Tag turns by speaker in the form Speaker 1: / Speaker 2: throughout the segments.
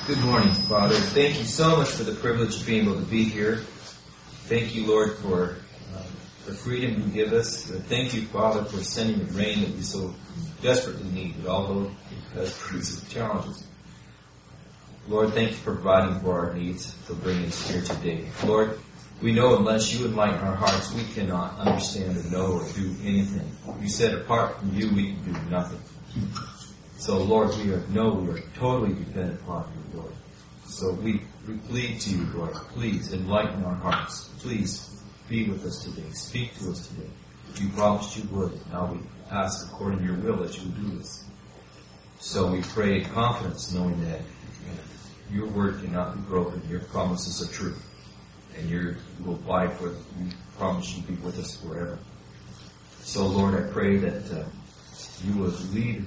Speaker 1: Good morning, Father. Thank you so much for the privilege of being able to be here. Thank you, Lord, for the freedom you give us. Thank you, Father, for sending the rain that we so desperately need, although it does produce some challenges. Lord, thank you for providing for our needs, for bringing us here today. Lord, we know unless you enlighten our hearts, we cannot understand or know or do anything. You said apart from you, we can do nothing. So, Lord, we are totally dependent upon you, Lord. So we plead to you, Lord, please enlighten our hearts. Please be with us today. Speak to us today. You promised you would. Now we ask according to your will that you will do this. So we pray in confidence, knowing that your word cannot be broken. Your promises are true. And you will abide for them. You promise you be with us forever. So, Lord, I pray that you will lead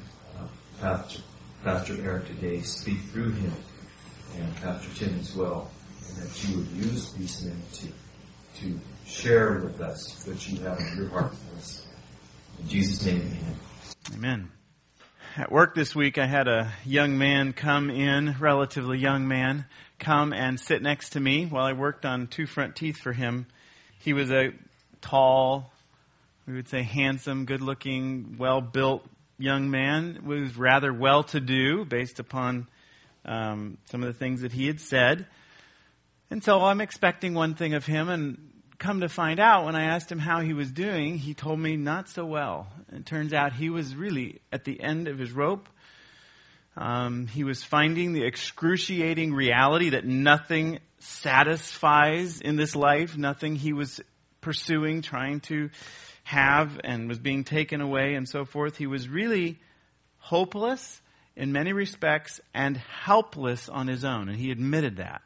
Speaker 1: Pastor Eric today, speak through him, and Pastor Tim as well, and that you would use these men to share with us what you have in your heart for us. In Jesus' name, amen.
Speaker 2: Amen. At work this week, I had a young man come in, relatively young man, come and sit next to me while I worked on 2 front teeth for him. He was a tall, we would say handsome, good-looking, well-built young man, was rather well-to-do based upon some of the things that he had said. And so I'm expecting one thing of him, and come to find out, when I asked him how he was doing, he told me not so well. It turns out he was really at the end of his rope. He was finding the excruciating reality that nothing satisfies in this life, nothing he was pursuing, trying to have, and was being taken away and so forth. He was really hopeless in many respects and helpless on his own, and he admitted that.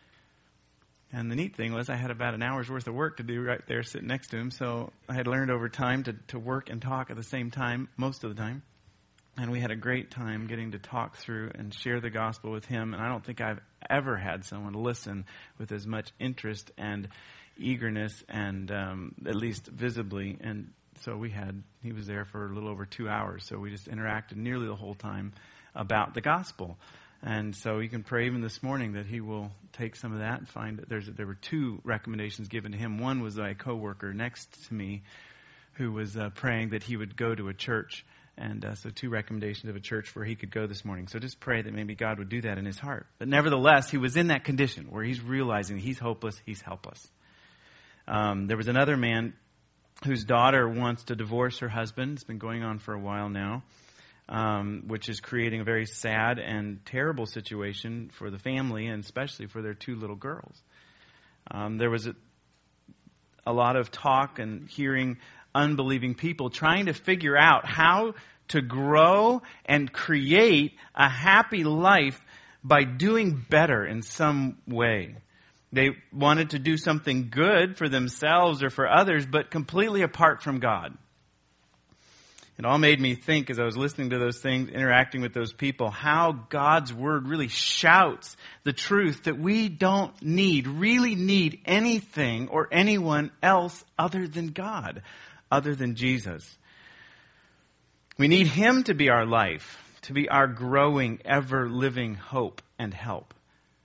Speaker 2: And the neat thing was I had about an hour's worth of work to do right there sitting next to him, so I had learned over time to work and talk at the same time, most of the time. And we had a great time getting to talk through and share the gospel with him, and I don't think I've ever had someone listen with as much interest and eagerness and at least visibly. And so he was there for a little over 2 hours, so we just interacted nearly the whole time about the gospel. And so you can pray even this morning that he will take some of that and find that there were 2 recommendations given to him. One was a coworker next to me who was praying that he would go to a church. And so 2 recommendations of a church where he could go this morning. So just pray that maybe God would do that in his heart. But nevertheless, he was in that condition where he's realizing he's hopeless, he's helpless. There was another man whose daughter wants to divorce her husband. It's been going on for a while now, which is creating a very sad and terrible situation for the family, and especially for their 2 little girls. There was a lot of talk and hearing unbelieving people trying to figure out how to grow and create a happy life by doing better in some way. They wanted to do something good for themselves or for others, but completely apart from God. It all made me think, as I was listening to those things, interacting with those people, how God's Word really shouts the truth that we don't really need anything or anyone else other than God, other than Jesus. We need Him to be our life, to be our growing, ever-living hope and help.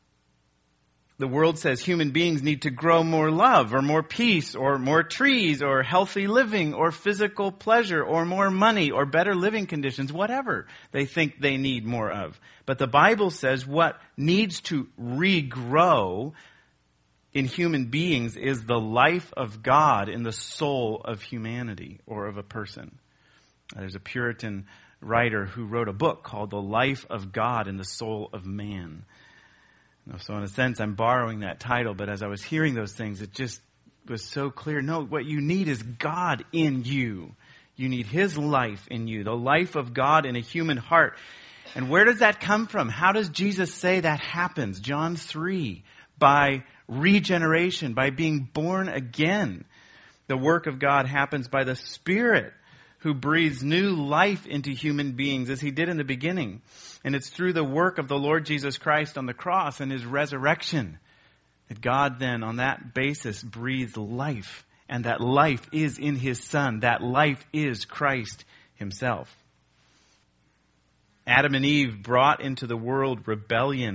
Speaker 2: The world says human beings need to grow more love or more peace or more trees or healthy living or physical pleasure or more money or better living conditions, whatever they think they need more of. But the Bible says what needs to regrow in human beings is the life of God in the soul of humanity or of a person. There's a Puritan writer who wrote a book called The Life of God in the Soul of Man. So in a sense, I'm borrowing that title, but as I was hearing those things, it just was so clear. No, what you need is God in you. You need His life in you, the life of God in a human heart. And where does that come from? How does Jesus say that happens? John 3, by regeneration, by being born again. The work of God happens by the Spirit who breathes new life into human beings as He did in the beginning. And it's through the work of the Lord Jesus Christ on the cross and His resurrection that God then, on that basis, breathed life. And that life is in His Son. That life is Christ Himself. Adam and Eve brought into the world rebellion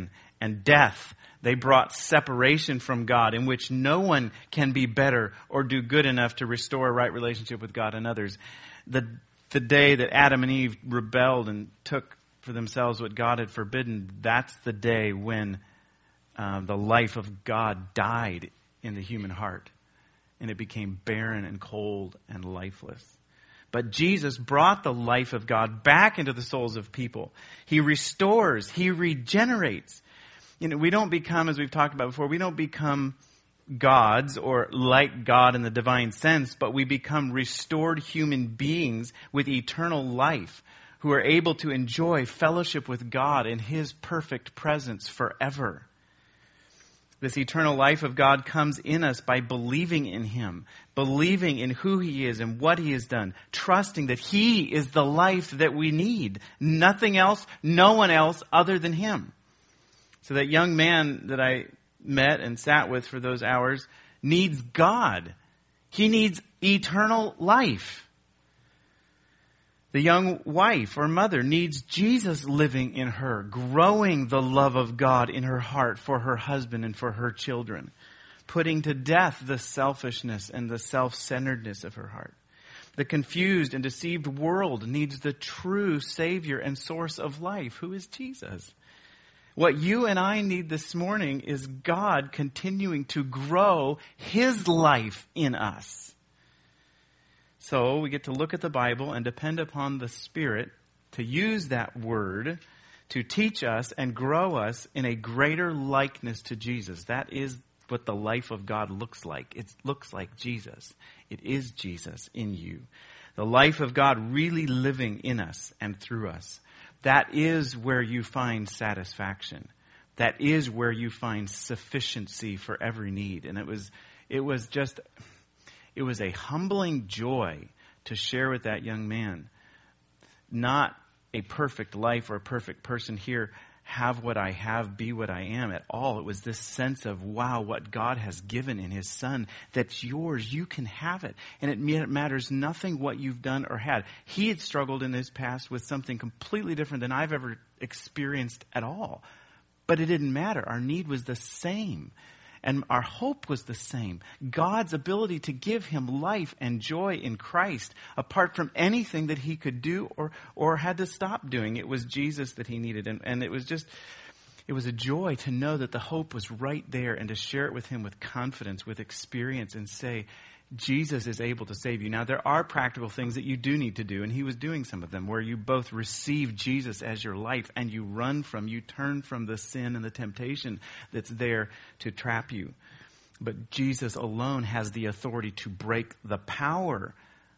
Speaker 2: and death. They brought separation from God, in which no one can be better or do good enough to restore a right relationship with God and others. The day that Adam and Eve rebelled and took for themselves what God had forbidden, that's the day when the life of God died in the human heart. And it became barren and cold and lifeless. But Jesus brought the life of God back into the souls of people. He restores. He regenerates. We don't become, as we've talked about before, we don't become gods or like God in the divine sense, but we become restored human beings with eternal life who are able to enjoy fellowship with God in His perfect presence forever. This eternal life of God comes in us by believing in Him, believing in who He is and what He has done, trusting that He is the life that we need. Nothing else, no one else other than Him. So that young man that I met and sat with for those hours needs God. He needs eternal life. The young wife or mother needs Jesus living in her, growing the love of God in her heart for her husband and for her children, putting to death the selfishness and the self-centeredness of her heart. The confused and deceived world needs the true Savior and source of life, who is Jesus. What you and I need this morning is God continuing to grow His life in us. So we get to look at the Bible and depend upon the Spirit to use that Word to teach us and grow us in a greater likeness to Jesus. That is what the life of God looks like. It looks like Jesus. It is Jesus in you. The life of God really living in us and through us. That is where you find satisfaction. That is where you find sufficiency for every need. And it was a humbling joy to share with that young man. Not a perfect life or a perfect person here, have what I have, be what I am at all. It was this sense of, wow, what God has given in His Son, that's yours. You can have it. And it matters nothing what you've done or had. He had struggled in his past with something completely different than I've ever experienced at all. But it didn't matter. Our need was the same. And our hope was the same. God's ability to give him life and joy in Christ, apart from anything that he could do or had to stop doing. It was Jesus that he needed. And it was a joy to know that the hope was right there and to share it with him with confidence, with experience, and say, Jesus is able to save you. Now, there are practical things that you do need to do, and he was doing some of them, where you both receive Jesus as your life and you turn from the sin and the temptation that's there to trap you. But Jesus alone has the authority to break the power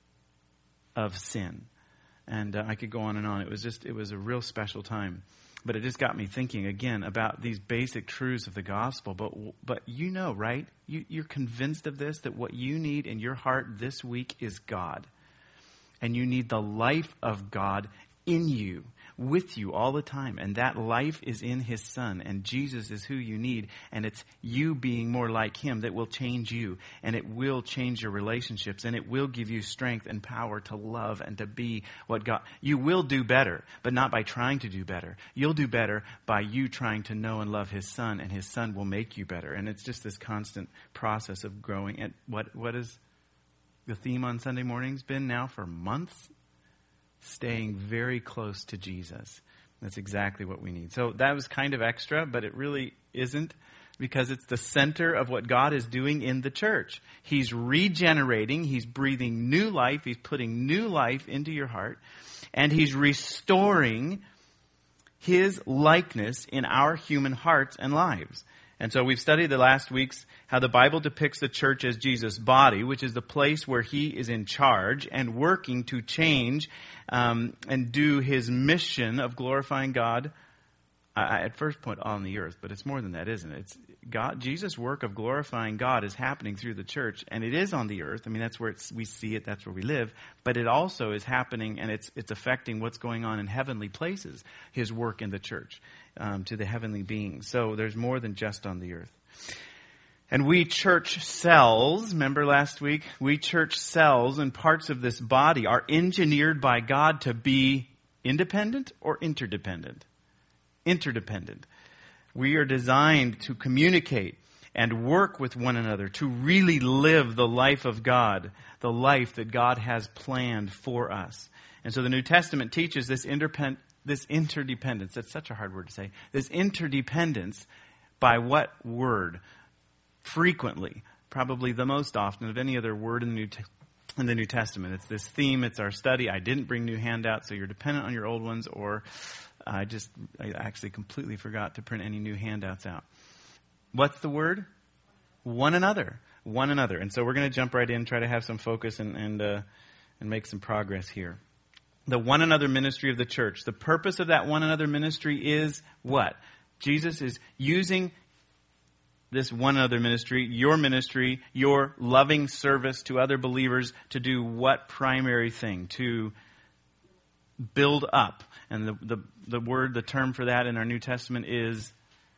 Speaker 2: of sin. And I could go on and on. It was a real special time. But it just got me thinking again about these basic truths of the gospel. But you know, right? You're convinced of this, that what you need in your heart this week is God. And you need the life of God in you, with you all the time. And that life is in his Son. And Jesus is who you need. And it's you being more like him that will change you. And it will change your relationships. And it will give you strength and power to love and to be what God... You will do better, but not by trying to do better. You'll do better by you trying to know and love his Son. And his Son will make you better. And it's just this constant process of growing. And what is the theme on Sunday mornings been now for months? Staying very close to Jesus. That's exactly what we need. So that was kind of extra, but it really isn't, because it's the center of what God is doing in the church. He's regenerating. He's breathing new life. He's putting new life into your heart. And he's restoring his likeness in our human hearts and lives. And so we've studied the last weeks how the Bible depicts the church as Jesus' body, which is the place where he is in charge and working to change and do his mission of glorifying God. I at first point on the earth, but it's more than that, isn't it? It's God. Jesus' work of glorifying God is happening through the church, and it is on the earth. I mean, that's where we see it. That's where we live. But it also is happening, and it's affecting what's going on in heavenly places. His work in the church to the heavenly beings. So there's more than just on the earth. And we church cells, remember last week? We church cells and parts of this body are engineered by God to be independent or interdependent. Interdependent. We are designed to communicate and work with one another, to really live the life of God, the life that God has planned for us. And so the New Testament teaches this interdependence. That's such a hard word to say. This interdependence by what word? Frequently, probably the most often of any other word in the New Testament. It's this theme. It's our study. I didn't bring new handouts, so you're dependent on your old ones, or I actually completely forgot to print any new handouts out. What's the word? One another. One another. And so we're going to jump right in, try to have some focus and make some progress here. The one another ministry of the church. The purpose of that one another ministry is what? Jesus is using this one another ministry, your loving service to other believers, to do what primary thing? To build up. And the term for that in our New Testament is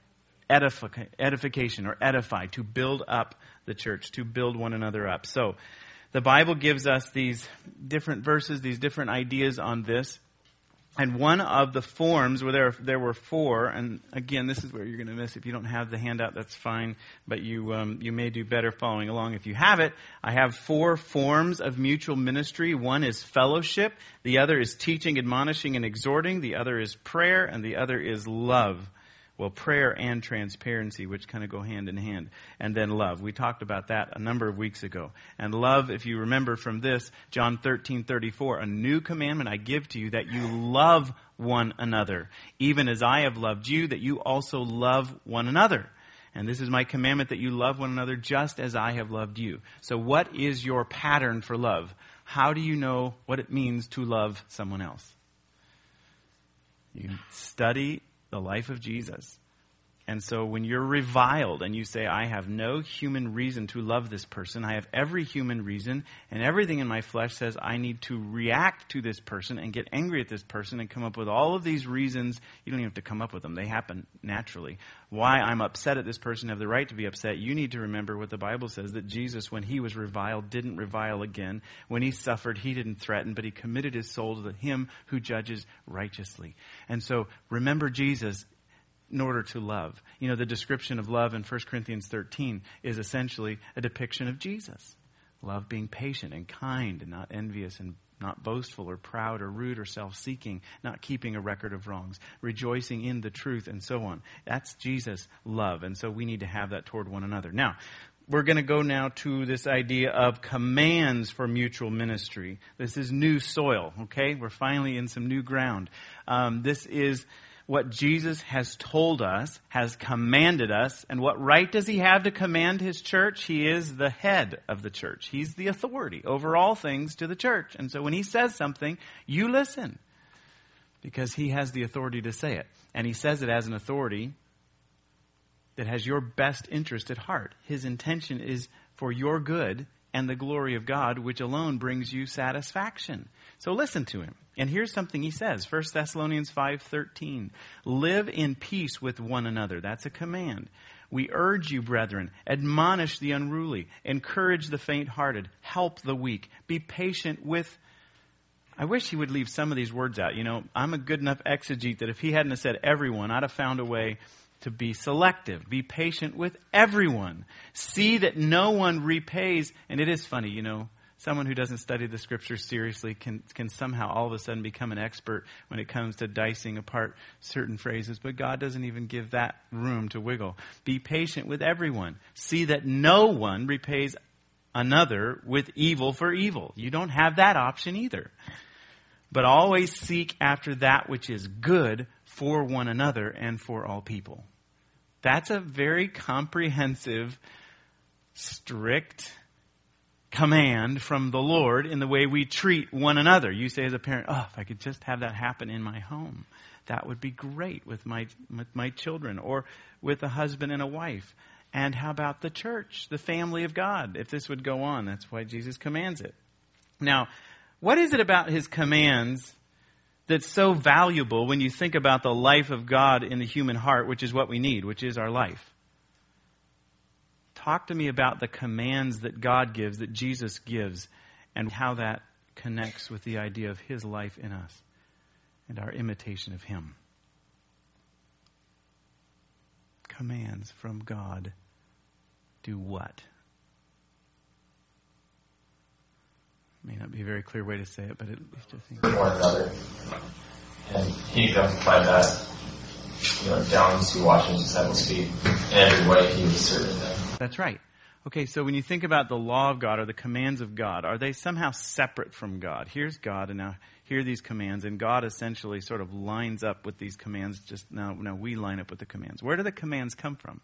Speaker 2: edification or edify, to build up the church, to build one another up. So the Bible gives us these different verses, these different ideas on this. And one of the forms, where there were four, and again, this is where you're going to miss. If you don't have the handout, that's fine, but you may do better following along. If you have it, I have 4 forms of mutual ministry. One is fellowship, the other is teaching, admonishing, and exhorting, the other is prayer, and the other is love. Well, prayer and transparency, which kind of go hand in hand. And then love. We talked about that a number of weeks ago. And love, if you remember from this, John 13:34, a new commandment I give to you, that you love one another, even as I have loved you, that you also love one another. And this is my commandment, that you love one another just as I have loved you. So what is your pattern for love? How do you know what it means to love someone else? You study the life of Jesus. And so when you're reviled and you say, I have no human reason to love this person, I have every human reason, and everything in my flesh says I need to react to this person and get angry at this person and come up with all of these reasons. You don't even have to come up with them. They happen naturally. Why I'm upset at this person, have the right to be upset. You need to remember what the Bible says, that Jesus, when he was reviled, didn't revile again. When he suffered, he didn't threaten, but he committed his soul to him who judges righteously. And so remember Jesus in order to love. You know, the description of love in 1 Corinthians 13 is essentially a depiction of Jesus. Love being patient and kind and not envious and not boastful or proud or rude or self-seeking, not keeping a record of wrongs, rejoicing in the truth, and so on. That's Jesus' love, and so we need to have that toward one another. Now, we're going to go now to this idea of commands for mutual ministry. This is new soil, okay? We're finally in some new ground. This is what Jesus has told us, has commanded us. And what right does he have to command his church? He is the head of the church. He's the authority over all things to the church. And so when he says something, you listen, because he has the authority to say it. And he says it as an authority that has your best interest at heart. His intention is for your good and the glory of God, which alone brings you satisfaction. So listen to him. And here's something he says, 1 Thessalonians 5:13. Live in peace with one another. That's a command. We urge you, brethren, admonish the unruly, encourage the faint-hearted, help the weak, be patient with... I wish he would leave some of these words out. You know, I'm a good enough exegete that if he hadn't have said everyone, I'd have found a way to be selective. Be patient with everyone. See that no one repays. And it is funny, you know, someone who doesn't study the scriptures seriously can somehow all of a sudden become an expert when it comes to dicing apart certain phrases. But God doesn't even give that room to wiggle. Be patient with everyone. See that no one repays another with evil for evil. You don't have that option either. But always seek after that which is good for one another and for all people. That's a very comprehensive, strict command from the Lord in the way we treat one another. You say as a parent, oh, if I could just have that happen in my home, that would be great with my children, or with a husband and a wife. And how about the church, the family of God? If this would go on, that's why Jesus commands it. Now, what is it about his commands that's so valuable when you think about the life of God in the human heart, which is what we need, which is our life? Talk to me about the commands that God gives, that Jesus gives, and how that connects with the idea of his life in us and our imitation of him. commands from God do what? May not be a very clear way to say it, but at least I think.
Speaker 3: One another. And he exemplified that, down to washing his disciples' feet. And every way he was serving them.
Speaker 2: That's right. Okay, so when you think about the law of God or the commands of God, are they somehow separate from God? Here's God, and now here are these commands, and God essentially sort of lines up with these commands. Just now we line up with the commands. Where do the commands come from?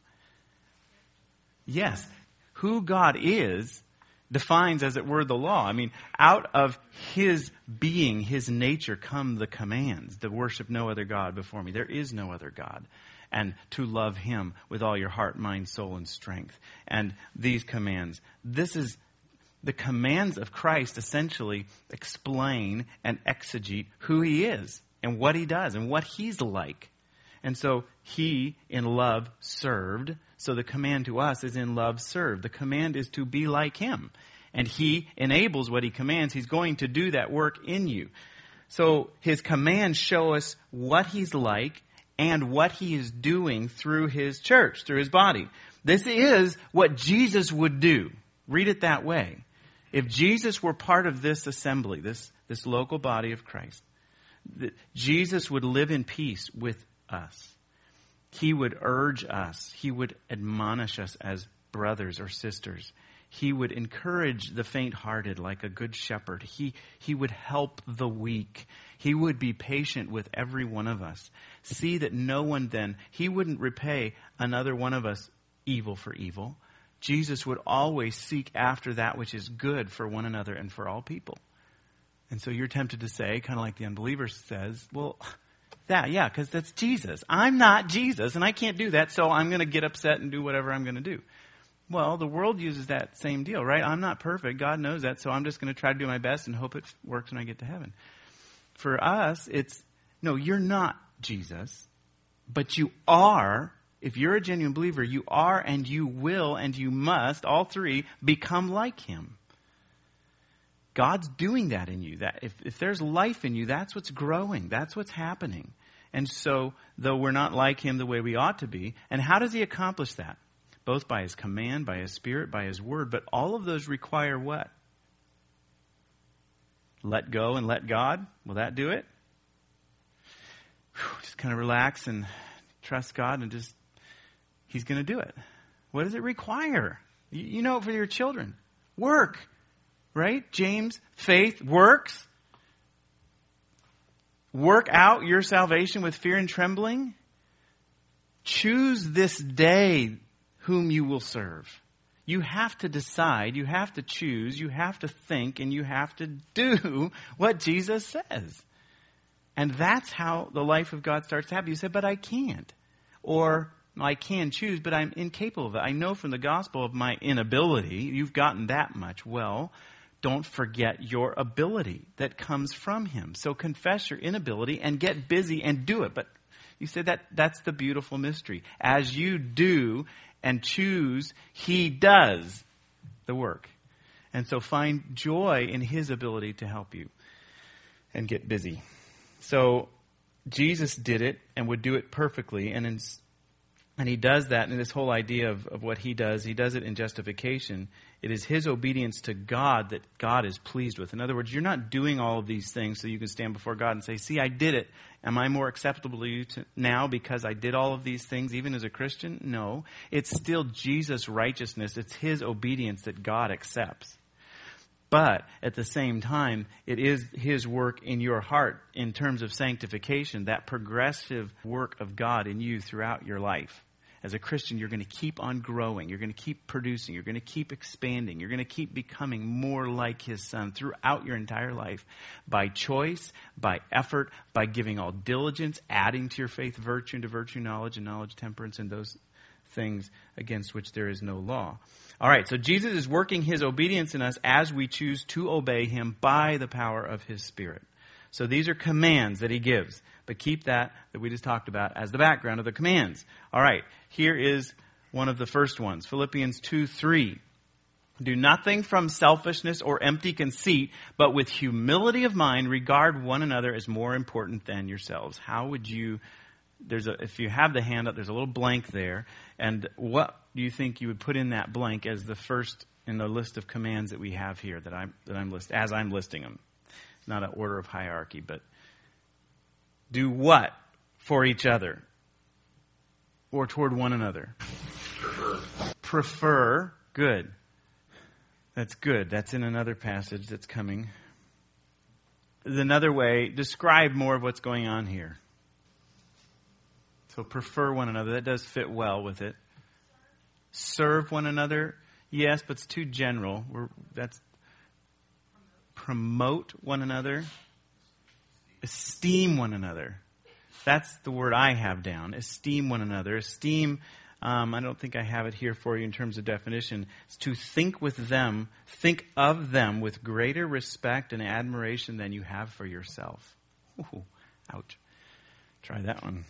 Speaker 2: Yes, who God is defines, as it were, the law. I mean, out of his being, his nature, come the commands to worship no other God before me. There is no other God. And to love him with all your heart, mind, soul, and strength. And these commands. This is the commands of Christ essentially explain and exegete who he is and what he does and what he's like. And so he, in love, served. So the command to us is in love, serve. The command is to be like him. And he enables what he commands. He's going to do that work in you. So his commands show us what he's like and what he is doing through his church, through his body. This is what Jesus would do. Read it that way. If Jesus were part of this assembly, this local body of Christ, Jesus would live in peace with us. He would urge us. He would admonish us as brothers or sisters. He would encourage the faint-hearted like a good shepherd. He would help the weak. He would be patient with every one of us. See that no one then, he wouldn't repay another one of us evil for evil. Jesus would always seek after that which is good for one another and for all people. And so you're tempted to say, kind of like the unbeliever says, well, because that's Jesus. I'm not Jesus, and I can't do that, so I'm going to get upset and do whatever I'm going to do. Well, the world uses that same deal, right? I'm not perfect. God knows that, so I'm just going to try to do my best and hope it works when I get to heaven. For us, no, you're not Jesus, but you are. If you're a genuine believer, you are and you will and you must, all three, become like him. God's doing that in you. That if there's life in you, that's what's growing. That's what's happening. And so, though we're not like him the way we ought to be, and how does he accomplish that? Both by his command, by his spirit, by his word. But all of those require what? Let go and let God. Will that do it? Just kind of relax and trust God and just, he's going to do it. What does it require? You know it for your children. Work. Right? James, faith works. Work out your salvation with fear and trembling. Choose this day whom you will serve. You have to decide, you have to choose, you have to think, and you have to do what Jesus says. And that's how the life of God starts to happen. You say, but I can't. Or, I can choose, but I'm incapable of it. I know from the gospel of my inability. You've gotten that much. Well, don't forget your ability that comes from him. So confess your inability and get busy and do it. But you say that's the beautiful mystery. As you do and choose, he does the work. And so find joy in his ability to help you and get busy. So Jesus did it and would do it perfectly. And he does that in this whole idea of what he does it in justification. It is his obedience to God that God is pleased with. In other words, you're not doing all of these things so you can stand before God and say, see, I did it. Am I more acceptable to you now because I did all of these things even as a Christian? No. It's still Jesus' righteousness. It's his obedience that God accepts. But at the same time, it is his work in your heart in terms of sanctification, that progressive work of God in you throughout your life. As a Christian, you're going to keep on growing. You're going to keep producing. You're going to keep expanding. You're going to keep becoming more like his son throughout your entire life by choice, by effort, by giving all diligence, adding to your faith virtue, and to virtue knowledge, and knowledge temperance, and those things against which there is no law. All right, so Jesus is working his obedience in us as we choose to obey him by the power of his Spirit. So these are commands that he gives. But keep that we just talked about as the background of the commands. All right, here is one of the first ones. Philippians 2:3. Do nothing from selfishness or empty conceit, but with humility of mind regard one another as more important than yourselves. How would you if you have the handout, there's a little blank there. And what do you think you would put in that blank as the first in the list of commands that we have here that I'm listing them? Not an order of hierarchy, but do what for each other or toward one another? Prefer. Good. That's good. That's in another passage that's coming. Another way, describe more of what's going on here. So prefer one another. That does fit well with it. Serve one another. Yes, but it's too general. That's promote one another. Esteem one another. That's the word I have down. Esteem one another. Esteem, I don't think I have it here for you in terms of definition. It's to think of them with greater respect and admiration than you have for yourself. Ooh, ouch. Try that one.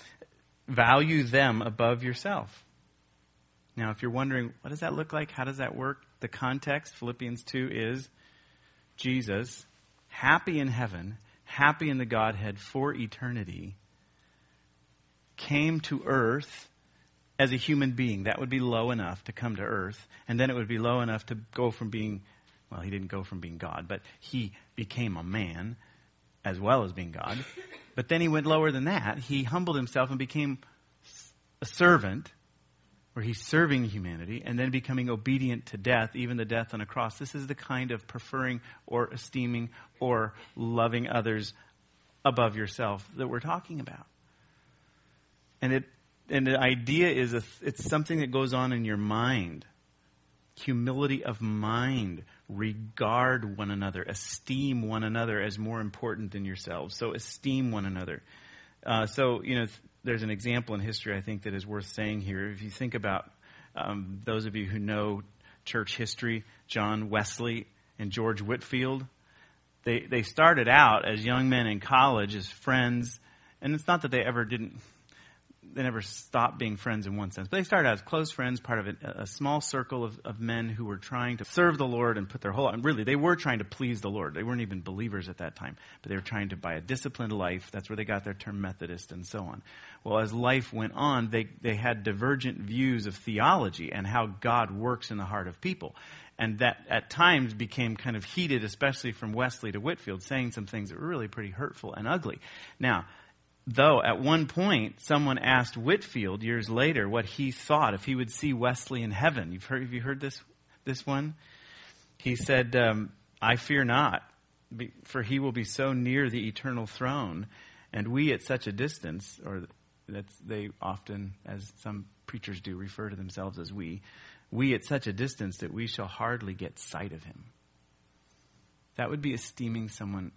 Speaker 2: Value them above yourself. Now, if you're wondering, what does that look like? How does that work? The context, Philippians 2, is Jesus, happy in heaven, happy in the Godhead for eternity, came to earth as a human being. That would be low enough to come to earth. And then it would be low enough to go from being, well, he didn't go from being God, but he became a man as well as being God. But then he went lower than that. He humbled himself and became a servant, where he's serving humanity, and then becoming obedient to death, even the death on a cross. This is the kind of preferring or esteeming or loving others above yourself that we're talking about. And the idea is it's something that goes on in your mind. Humility of mind. Regard one another. Esteem one another as more important than yourselves. So esteem one another. There's an example in history I think that is worth saying here. If you think about those of you who know church history, John Wesley and George Whitefield, they started out as young men in college as friends. And it's not that they never stopped being friends in one sense. But they started out as close friends, part of a small circle of men who were trying to serve the Lord and put their whole... And really, they were trying to please the Lord. They weren't even believers at that time. But they were trying to, by a disciplined life, that's where they got their term Methodist and so on. Well, as life went on, they had divergent views of theology and how God works in the heart of people. And that at times became kind of heated, especially from Wesley to Whitefield, saying some things that were really pretty hurtful and ugly. Now, though, at one point, someone asked Whitefield years later what he thought if he would see Wesley in heaven. Have you heard this one? He said, I fear not, for he will be so near the eternal throne, and we at such a distance, or they often, as some preachers do, refer to themselves as we at such a distance that we shall hardly get sight of him. That would be esteeming someone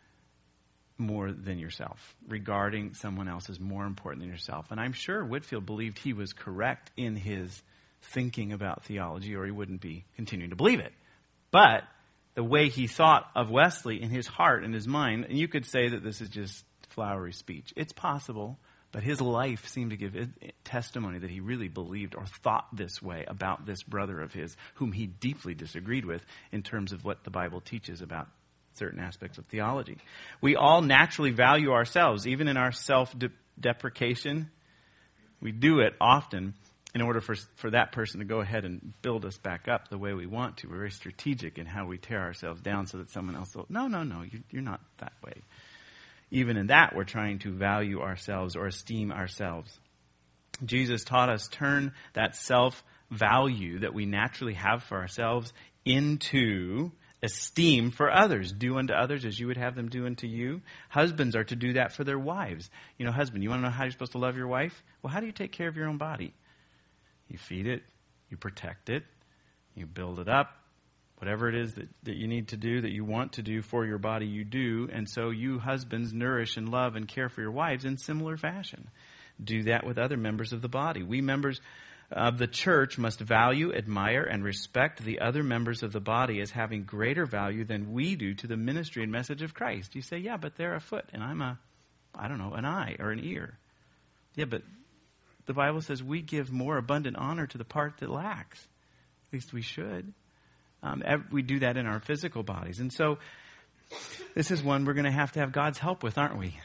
Speaker 2: more than yourself, regarding someone else as more important than yourself. And I'm sure Whitefield believed he was correct in his thinking about theology, or he wouldn't be continuing to believe it. But the way he thought of Wesley in his heart and his mind, and you could say that this is just flowery speech. It's possible, but his life seemed to give testimony that he really believed or thought this way about this brother of his, whom he deeply disagreed with in terms of what the Bible teaches about certain aspects of theology. We all naturally value ourselves, even in our self-deprecation. We do it often in order for that person to go ahead and build us back up the way we want to. We're very strategic in how we tear ourselves down so that someone else will, no, you're not that way. Even in that, we're trying to value ourselves or esteem ourselves. Jesus taught us turn that self-value that we naturally have for ourselves into esteem for others. Do unto others as you would have them do unto you. Husbands are to do that for their wives. Husband, you want to know how you're supposed to love your wife? Well, how do you take care of your own body? You feed it, you protect it, you build it up. Whatever it is that you need to do, that you want to do for your body, you do. And so you husbands nourish and love and care for your wives in similar fashion. Do that with other members of the body. We members of the church must value, admire, and respect the other members of the body as having greater value than we do to the ministry and message of Christ. You say, yeah, but they're a foot, and I'm an eye or an ear. Yeah, but the Bible says we give more abundant honor to the part that lacks. At least we should. We do that in our physical bodies. And so this is one we're going to have God's help with, aren't we?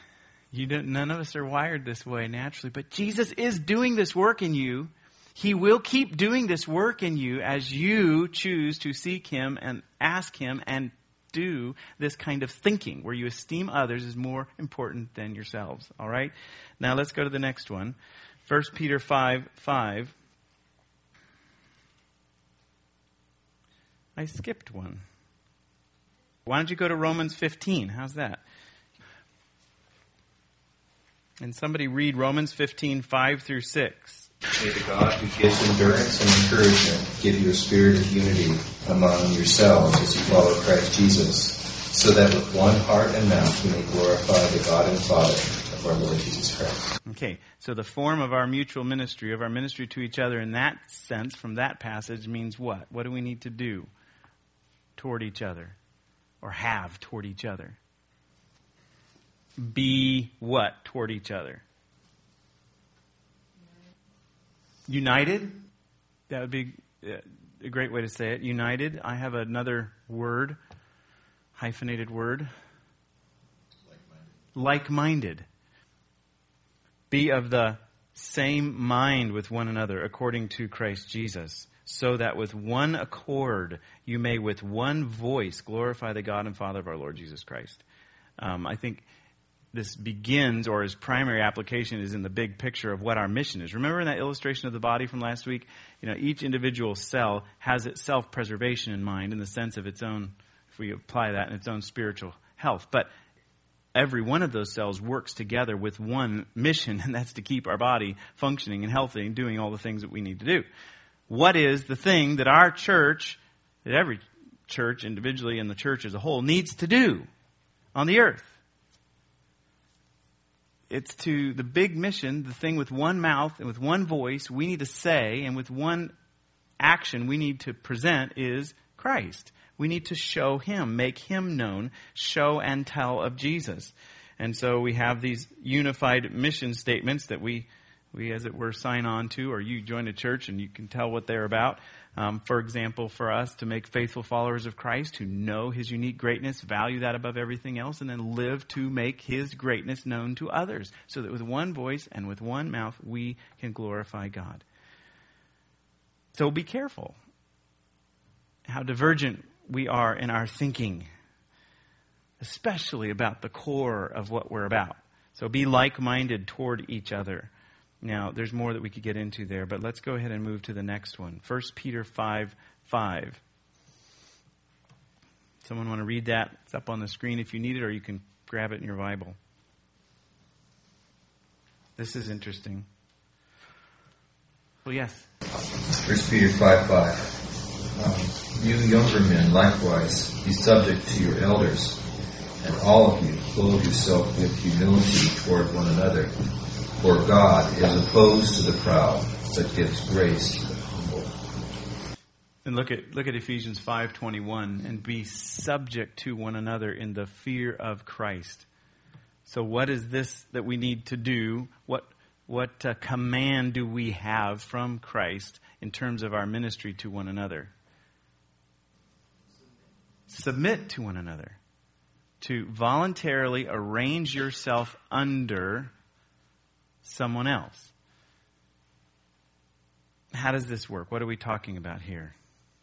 Speaker 2: None of us are wired this way naturally, but Jesus is doing this work in you. He will keep doing this work in you as you choose to seek Him and ask Him and do this kind of thinking where you esteem others as more important than yourselves. All right? Now let's go to the next one. 1 Peter 5:5. I skipped one. Why don't you go to Romans 15? How's that? And somebody read Romans 15:5-6.
Speaker 4: May the God who gives endurance and encouragement give you a spirit of unity among yourselves as you follow Christ Jesus, so that with one heart and mouth you may glorify the God and Father of our Lord Jesus Christ.
Speaker 2: Okay, so the form of our mutual ministry, of our ministry to each other in that sense, from that passage, means what? What do we need to do toward each other? Or have toward each other? Be what toward each other? United? That would be a great way to say it. United. I have another word, hyphenated word. Like-minded. Be of the same mind with one another according to Christ Jesus, so that with one accord you may with one voice glorify the God and Father of our Lord Jesus Christ. I think this begins, or his primary application is in the big picture of what our mission is. Remember in that illustration of the body from last week? Each individual cell has its self-preservation in mind in the sense of its own, if we apply that, in its own spiritual health. But every one of those cells works together with one mission, and that's to keep our body functioning and healthy and doing all the things that we need to do. What is the thing that our church, that every church individually and the church as a whole needs to do on the earth? It's to the big mission, the thing with one mouth and with one voice we need to say, and with one action we need to present, is Christ. We need to show Him, make Him known, show and tell of Jesus. And so we have these unified mission statements that we as it were sign on to, or you join a church and you can tell what they're about. For example, for us to make faithful followers of Christ who know His unique greatness, value that above everything else, and then live to make His greatness known to others, so that with one voice and with one mouth we can glorify God. So be careful how divergent we are in our thinking, especially about the core of what we're about. So be like-minded toward each other. Now, there's more that we could get into there, but let's go ahead and move to the next one. 1 Peter 5:5. Someone want to read that? It's up on the screen if you need it, or you can grab it in your Bible. This is interesting. Well, yes.
Speaker 4: 1 Peter 5:5. You younger men, likewise, be subject to your elders, and all of you clothe yourself with humility toward one another. For God is opposed to the proud, but gives grace to the humble.
Speaker 2: And look at Ephesians 5:21, and be subject to one another in the fear of Christ. So what is this that we need to do? What command do we have from Christ in terms of our ministry to one another? Submit to one another. To voluntarily arrange yourself under someone else. How does this work? What are we talking about here?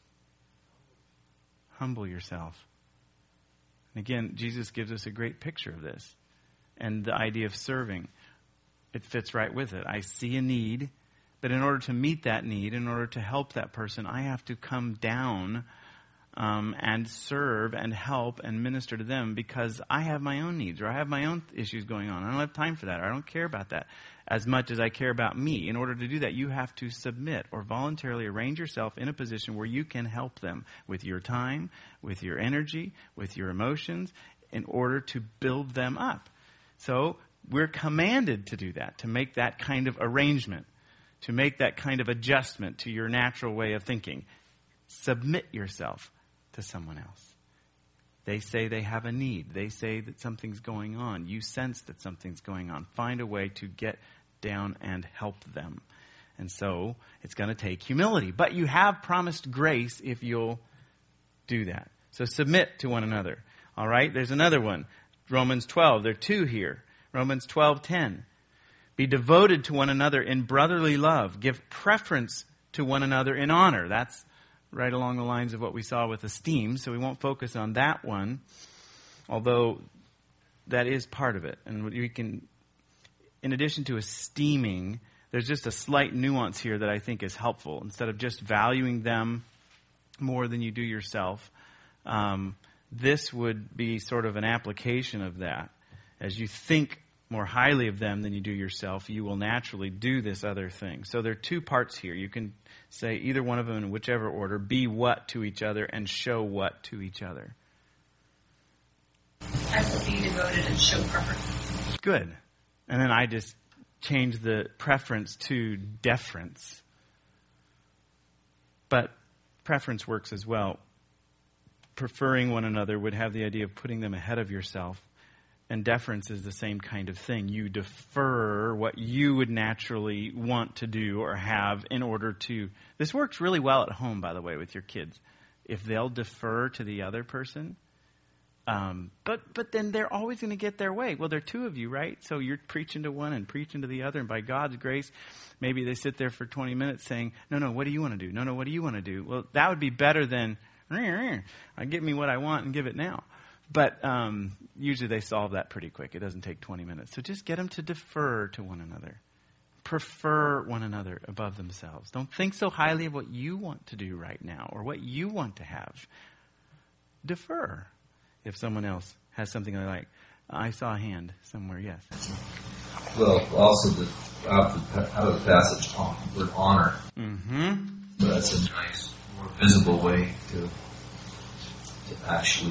Speaker 2: Humble yourself. And again, Jesus gives us a great picture of this. And the idea of serving, it fits right with it. I see a need, but in order to meet that need, in order to help that person, I have to come down and serve and help and minister to them, because I have my own needs, or I have my own issues going on. I don't have time for that, or I don't care about that as much as I care about me. In order to do that, you have to submit or voluntarily arrange yourself in a position where you can help them with your time, with your energy, with your emotions, in order to build them up. So we're commanded to do that, to make that kind of arrangement, to make that kind of adjustment to your natural way of thinking. Submit yourself to someone else. They say they have a need. They say that something's going on. You sense that something's going on. Find a way to get down and help them. And so it's going to take humility. But you have promised grace if you'll do that. So submit to one another. All right, there's another one. Romans 12. There are two here. Romans 12:10. Be devoted to one another in brotherly love. Give preference to one another in honor. That's right along the lines of what we saw with esteem, so we won't focus on that one, although that is part of it. And we can, in addition to esteeming, there's just a slight nuance here that I think is helpful. Instead of just valuing them more than you do yourself, this would be sort of an application of that. As you think more highly of them than you do yourself, you will naturally do this other thing. So there are two parts here. You can say either one of them in whichever order. Be what to each other and show what to each other.
Speaker 5: I will be devoted and show preference.
Speaker 2: Good. And then I just change the preference to deference. But preference works as well. Preferring one another would have the idea of putting them ahead of yourself. And deference is the same kind of thing. You defer what you would naturally want to do or have in order to... This works really well at home, by the way, with your kids. If they'll defer to the other person... But then they're always going to get their way. Well, there are two of you, right? So you're preaching to one and preaching to the other. And by God's grace, maybe they sit there for 20 minutes saying, no, what do you want to do? No, what do you want to do? Well, that would be better than, give me what I want and give it now. But usually they solve that pretty quick. It doesn't take 20 minutes. So just get them to defer to one another. Prefer one another above themselves. Don't think so highly of what you want to do right now or what you want to have. Defer. If someone else has something they like. I saw a hand somewhere, yes.
Speaker 1: Well, also out of the passage, word honor.
Speaker 2: Mm-hmm.
Speaker 1: So that's a nice, more visible way to actually,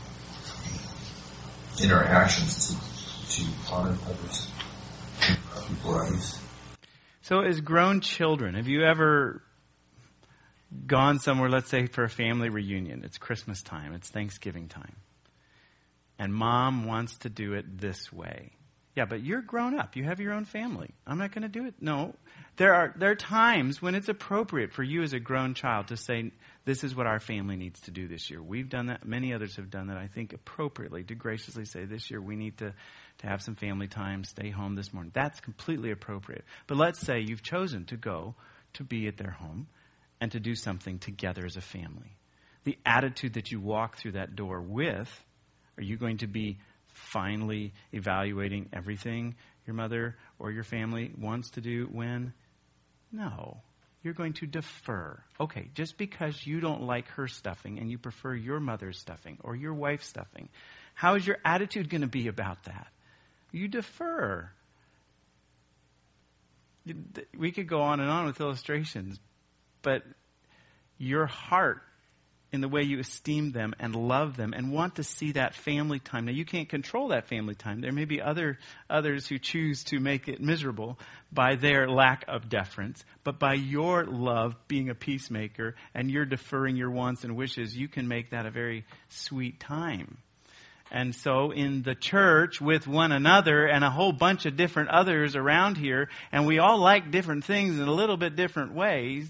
Speaker 1: in our actions, to honor others before others.
Speaker 2: So as grown children, have you ever gone somewhere, let's say for a family reunion? It's Christmas time, it's Thanksgiving time. And mom wants to do it this way. Yeah, but you're grown up. You have your own family. I'm not going to do it. No. There are times when it's appropriate for you as a grown child to say, this is what our family needs to do this year. We've done that. Many others have done that, I think, appropriately, to graciously say, this year we need to have some family time, stay home this morning. That's completely appropriate. But let's say you've chosen to go to be at their home and to do something together as a family. The attitude that you walk through that door with, are you going to be finally evaluating everything your mother or your family wants to do when? No. You're going to defer. Okay, just because you don't like her stuffing and you prefer your mother's stuffing or your wife's stuffing, how is your attitude going to be about that? You defer. We could go on and on with illustrations, but your heart in the way you esteem them and love them and want to see that family time. Now, you can't control that family time. There may be others who choose to make it miserable by their lack of deference, but by your love being a peacemaker and you're deferring your wants and wishes, you can make that a very sweet time. And so in the church with one another and a whole bunch of different others around here, and we all like different things in a little bit different ways,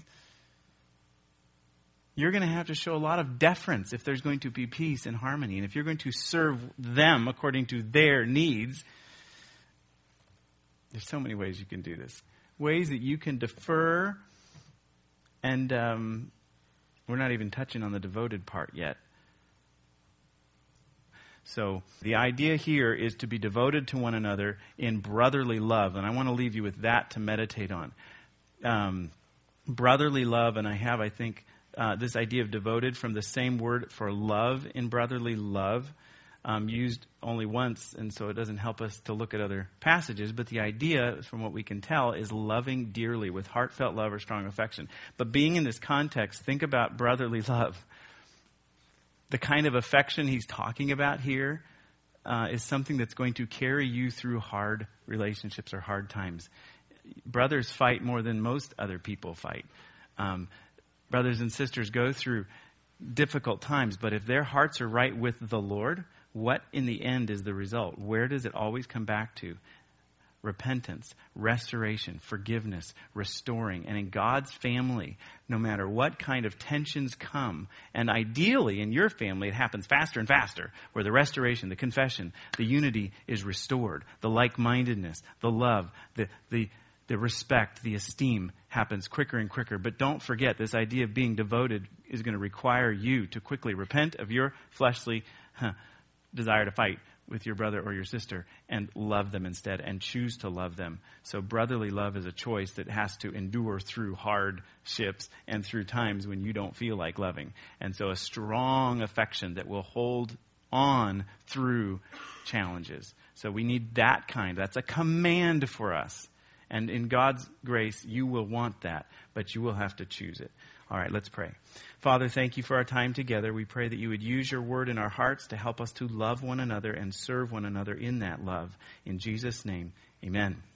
Speaker 2: you're going to have to show a lot of deference if there's going to be peace and harmony. And if you're going to serve them according to their needs, there's so many ways you can do this. Ways that you can defer, and we're not even touching on the devoted part yet. So the idea here is to be devoted to one another in brotherly love. And I want to leave you with that to meditate on. Brotherly love, and I think, this idea of devoted from the same word for love in brotherly love, used only once, and so it doesn't help us to look at other passages. But the idea, from what we can tell, is loving dearly with heartfelt love or strong affection. But being in this context, think about brotherly love. The kind of affection he's talking about here is something that's going to carry you through hard relationships or hard times. Brothers fight more than most other people fight. Brothers and sisters go through difficult times, but if their hearts are right with the Lord, what in the end is the result? Where does it always come back to? repentance, restoration, forgiveness, restoring. And in God's family, no matter what kind of tensions come, and ideally in your family it happens faster and faster, where the restoration, the confession, the unity is restored, the like-mindedness, the love, the respect, the esteem happens quicker and quicker. But don't forget, this idea of being devoted is going to require you to quickly repent of your fleshly desire to fight with your brother or your sister and love them instead, and choose to love them. So brotherly love is a choice that has to endure through hardships and through times when you don't feel like loving. And so a strong affection that will hold on through challenges. So we need that kind. That's a command for us. And in God's grace, you will want that, but you will have to choose it. All right, let's pray. Father, thank you for our time together. We pray that you would use your word in our hearts to help us to love one another and serve one another in that love. In Jesus' name, amen.